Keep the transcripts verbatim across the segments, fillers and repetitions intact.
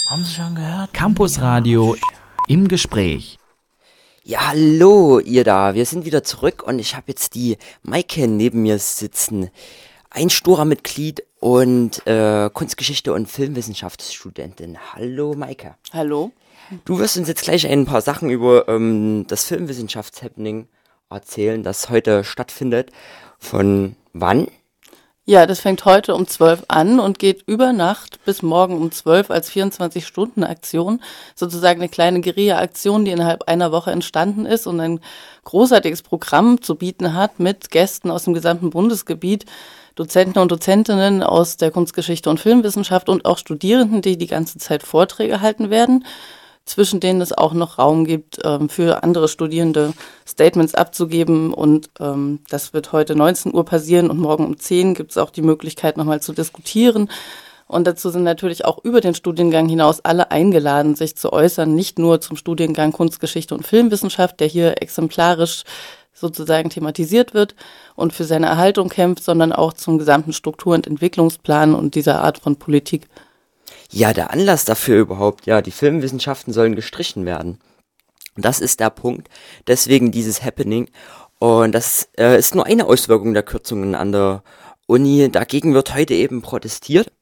Haben Sie schon gehört? Campusradio im Gespräch. Ja, hallo ihr da, wir sind wieder zurück und ich habe jetzt die Maike neben mir sitzen. Ein Stura-Mitglied und äh, Kunstgeschichte- und Filmwissenschaftsstudentin. Hallo Maike. Hallo. Du wirst uns jetzt gleich ein paar Sachen über ähm, das Filmwissenschafts-Happening erzählen, das heute stattfindet. Von wann? Ja, das fängt heute um zwölf an und geht über Nacht bis morgen um zwölf als vierundzwanzig-Stunden-Aktion. Sozusagen eine kleine Guerilla-Aktion, die innerhalb einer Woche entstanden ist und ein großartiges Programm zu bieten hat mit Gästen aus dem gesamten Bundesgebiet, Dozenten und Dozentinnen aus der Kunstgeschichte und Filmwissenschaft und auch Studierenden, die die ganze Zeit Vorträge halten werden, zwischen denen es auch noch Raum gibt, ähm, für andere Studierende Statements abzugeben. Und ähm, das wird heute neunzehn Uhr passieren und morgen um zehn gibt es auch die Möglichkeit, nochmal zu diskutieren. Und dazu sind natürlich auch über den Studiengang hinaus alle eingeladen, sich zu äußern, nicht nur zum Studiengang Kunstgeschichte und Filmwissenschaft, der hier exemplarisch sozusagen thematisiert wird und für seine Erhaltung kämpft, sondern auch zum gesamten Struktur- und Entwicklungsplan und dieser Art von Politik. Ja, der Anlass dafür überhaupt, ja, die Filmwissenschaften sollen gestrichen werden. Das ist der Punkt, deswegen dieses Happening. Und das äh, ist nur eine Auswirkung der Kürzungen an der Uni. Dagegen wird heute eben protestiert.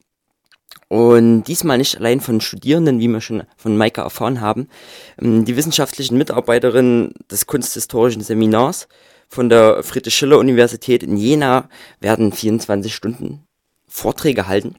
Und diesmal nicht allein von Studierenden, wie wir schon von Maike erfahren haben. Die wissenschaftlichen Mitarbeiterinnen des kunsthistorischen Seminars von der Friedrich-Schiller-Universität in Jena werden vierundzwanzig Stunden Vorträge halten.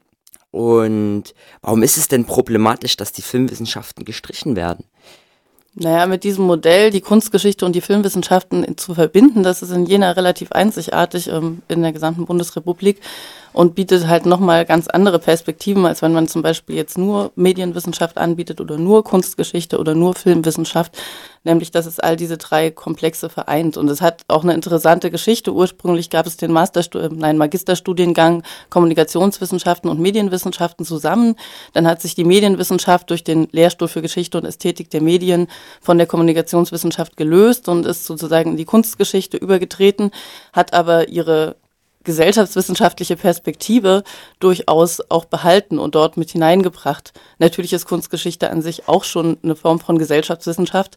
Und warum ist es denn problematisch, dass die Filmwissenschaften gestrichen werden? Naja, mit diesem Modell die Kunstgeschichte und die Filmwissenschaften zu verbinden, das ist in Jena relativ einzigartig ähm, in der gesamten Bundesrepublik und bietet halt nochmal ganz andere Perspektiven, als wenn man zum Beispiel jetzt nur Medienwissenschaft anbietet oder nur Kunstgeschichte oder nur Filmwissenschaft, nämlich dass es all diese drei Komplexe vereint. Und es hat auch eine interessante Geschichte. Ursprünglich gab es den Masterstu- nein, Magisterstudiengang Kommunikationswissenschaften und Medienwissenschaften zusammen. Dann hat sich die Medienwissenschaft durch den Lehrstuhl für Geschichte und Ästhetik der Medien von der Kommunikationswissenschaft gelöst und ist sozusagen in die Kunstgeschichte übergetreten, hat aber ihre gesellschaftswissenschaftliche Perspektive durchaus auch behalten und dort mit hineingebracht. Natürlich ist Kunstgeschichte an sich auch schon eine Form von Gesellschaftswissenschaft,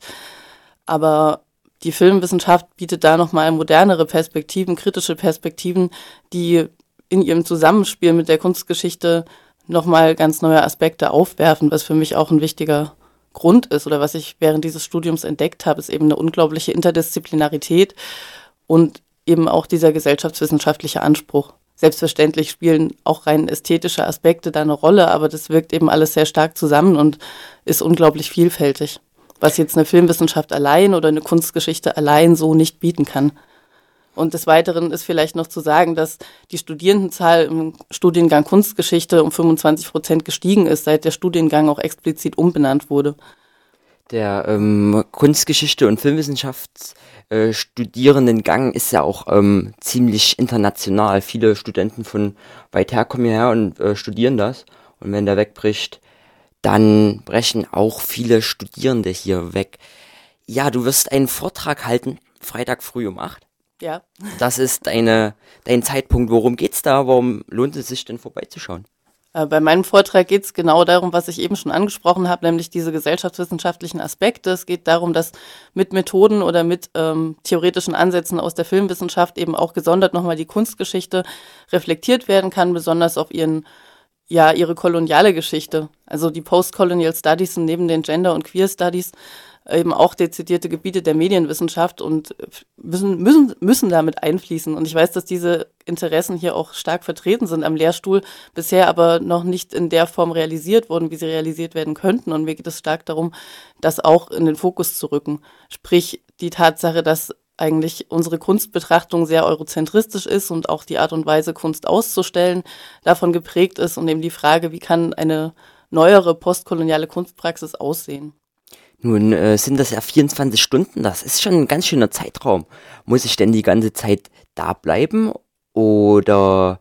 aber die Filmwissenschaft bietet da nochmal modernere Perspektiven, kritische Perspektiven, die in ihrem Zusammenspiel mit der Kunstgeschichte nochmal ganz neue Aspekte aufwerfen, was für mich auch ein wichtiger Grund ist oder was ich während dieses Studiums entdeckt habe, ist eben eine unglaubliche Interdisziplinarität und eben auch dieser gesellschaftswissenschaftliche Anspruch. Selbstverständlich spielen auch rein ästhetische Aspekte da eine Rolle, aber das wirkt eben alles sehr stark zusammen und ist unglaublich vielfältig, was jetzt eine Filmwissenschaft allein oder eine Kunstgeschichte allein so nicht bieten kann. Und des Weiteren ist vielleicht noch zu sagen, dass die Studierendenzahl im Studiengang Kunstgeschichte um fünfundzwanzig Prozent gestiegen ist, seit der Studiengang auch explizit umbenannt wurde. Der ähm, Kunstgeschichte- und Filmwissenschaftsstudierendengang äh, ist ja auch ähm, ziemlich international. Viele Studenten von weit her kommen hierher und äh, studieren das. Und wenn der wegbricht, dann brechen auch viele Studierende hier weg. Ja, du wirst einen Vortrag halten, Freitag früh um acht. Ja. Das ist deine, dein Zeitpunkt. Worum geht's da? Warum lohnt es sich denn vorbeizuschauen? Bei meinem Vortrag geht es genau darum, was ich eben schon angesprochen habe, nämlich diese gesellschaftswissenschaftlichen Aspekte. Es geht darum, dass mit Methoden oder mit ähm, theoretischen Ansätzen aus der Filmwissenschaft eben auch gesondert nochmal die Kunstgeschichte reflektiert werden kann, besonders auf ihren, ja, ihre koloniale Geschichte. Also die Postcolonial Studies sind neben den Gender- und Queer Studies eben auch dezidierte Gebiete der Medienwissenschaft und müssen, müssen, müssen damit einfließen. Und ich weiß, dass diese Interessen hier auch stark vertreten sind am Lehrstuhl, bisher aber noch nicht in der Form realisiert wurden, wie sie realisiert werden könnten. Und mir geht es stark darum, das auch in den Fokus zu rücken. Sprich, die Tatsache, dass eigentlich unsere Kunstbetrachtung sehr eurozentristisch ist und auch die Art und Weise, Kunst auszustellen, davon geprägt ist und eben die Frage, wie kann eine neuere postkoloniale Kunstpraxis aussehen. Nun äh, sind das ja vierundzwanzig Stunden, das ist schon ein ganz schöner Zeitraum. Muss ich denn die ganze Zeit da bleiben oder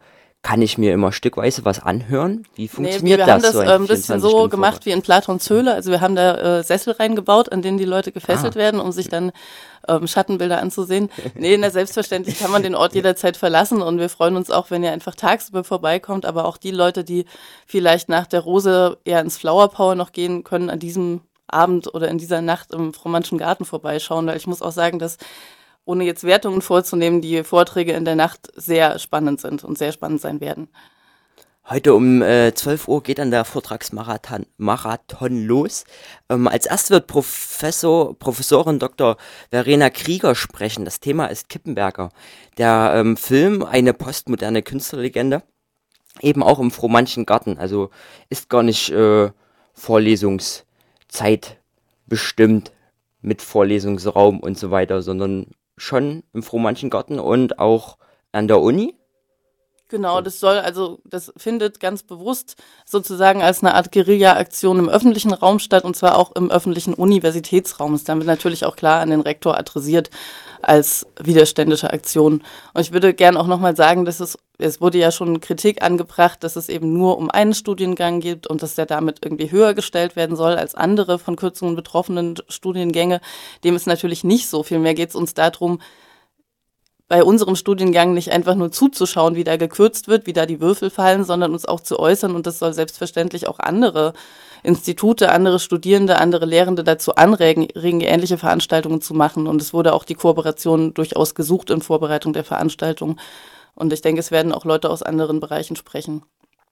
kann ich mir immer stückweise was anhören? Wie funktioniert nee, wir das? haben das so ein ein bisschen so vierundzwanzig gemacht Stunden wie in Platons Höhle. Also wir haben da äh, Sessel reingebaut, an denen die Leute gefesselt Ah. werden, um sich dann ähm, Schattenbilder anzusehen. Nee, na, selbstverständlich kann man den Ort jederzeit verlassen und wir freuen uns auch, wenn ihr einfach tagsüber vorbeikommt. Aber auch die Leute, die vielleicht nach der Rose eher ins Flower Power noch gehen, können an diesem Abend oder in dieser Nacht im Frommannschen Garten vorbeischauen. Weil ich muss auch sagen, dass, ohne jetzt Wertungen vorzunehmen, die Vorträge in der Nacht sehr spannend sind und sehr spannend sein werden. Heute um äh, zwölf Uhr geht dann der Vortragsmarathon Marathon los. Ähm, als erstes wird Professor, Professorin Doktor Verena Krieger sprechen. Das Thema ist Kippenberger. Der ähm, Film, eine postmoderne Künstlerlegende, eben auch im Frommannschen Garten. Also ist gar nicht äh, Vorlesungszeit bestimmt mit Vorlesungsraum und so weiter, sondern schon im Frommannschen Garten und auch an der Uni. Genau, das soll also, das findet ganz bewusst sozusagen als eine Art Guerilla-Aktion im öffentlichen Raum statt und zwar auch im öffentlichen Universitätsraum. Ist damit natürlich auch klar an den Rektor adressiert als widerständische Aktion. Und ich würde gern auch nochmal sagen, dass es, es wurde ja schon Kritik angebracht, dass es eben nur um einen Studiengang gibt und dass der damit irgendwie höher gestellt werden soll als andere von Kürzungen betroffenen Studiengänge. Dem ist natürlich nicht so. Vielmehr geht es uns darum, bei unserem Studiengang nicht einfach nur zuzuschauen, wie da gekürzt wird, wie da die Würfel fallen, sondern uns auch zu äußern. Und das soll selbstverständlich auch andere Institute, andere Studierende, andere Lehrende dazu anregen, ähnliche Veranstaltungen zu machen. Und es wurde auch die Kooperation durchaus gesucht in Vorbereitung der Veranstaltung. Und ich denke, es werden auch Leute aus anderen Bereichen sprechen.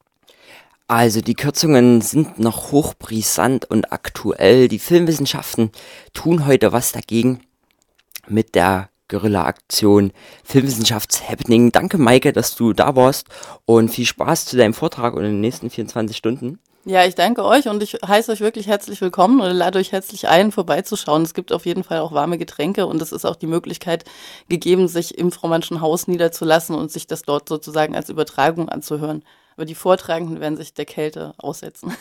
Also die Kürzungen sind noch hochbrisant und aktuell. Die Filmwissenschaften tun heute was dagegen mit der Guerilla-Aktion Filmwissenschafts-Happening. Danke, Maike, dass du da warst und viel Spaß zu deinem Vortrag und in den nächsten vierundzwanzig Stunden. Ja, ich danke euch und ich heiße euch wirklich herzlich willkommen und lade euch herzlich ein, vorbeizuschauen. Es gibt auf jeden Fall auch warme Getränke und es ist auch die Möglichkeit gegeben, sich im Frommannschen Haus niederzulassen und sich das dort sozusagen als Übertragung anzuhören. Aber die Vortragenden werden sich der Kälte aussetzen.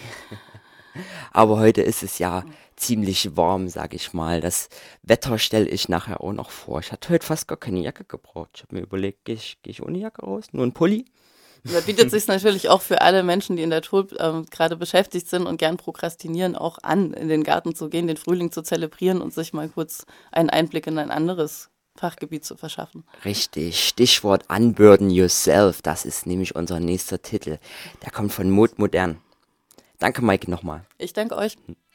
Aber heute ist es ja ziemlich warm, sag ich mal. Das Wetter stelle ich nachher auch noch vor. Ich hatte heute fast gar keine Jacke gebraucht. Ich habe mir überlegt, gehe ich, geh ich ohne Jacke raus? Nur ein Pulli? Da bietet sich natürlich auch für alle Menschen, die in der Tulp äh, gerade beschäftigt sind und gern prokrastinieren, auch an, in den Garten zu gehen, den Frühling zu zelebrieren und sich mal kurz einen Einblick in ein anderes Fachgebiet zu verschaffen. Richtig, Stichwort Unburden Yourself, das ist nämlich unser nächster Titel. Der kommt von Mode Modern. Danke, Maike, nochmal. Ich danke euch.